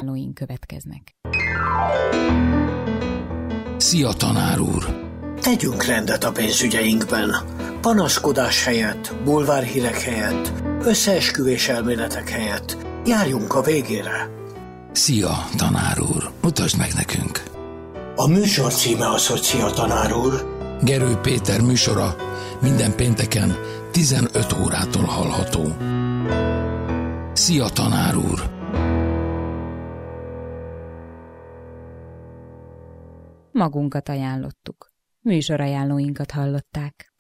műsorajánlóink következnek. Szia, tanár úr! Tegyünk rendet a pénzügyeinkben. Panaszkodás helyett, bulvárhírek helyett, összeesküvés elméletek helyett járjunk a végére. Szia, tanár úr! Mutasd meg nekünk! A műsor címe az, hogy Szia, tanár úr. Gerő Péter műsora minden pénteken 15 órától hallható. Szia, tanár úr! Magunkat ajánlottuk. Műsorajánlóinkat hallották.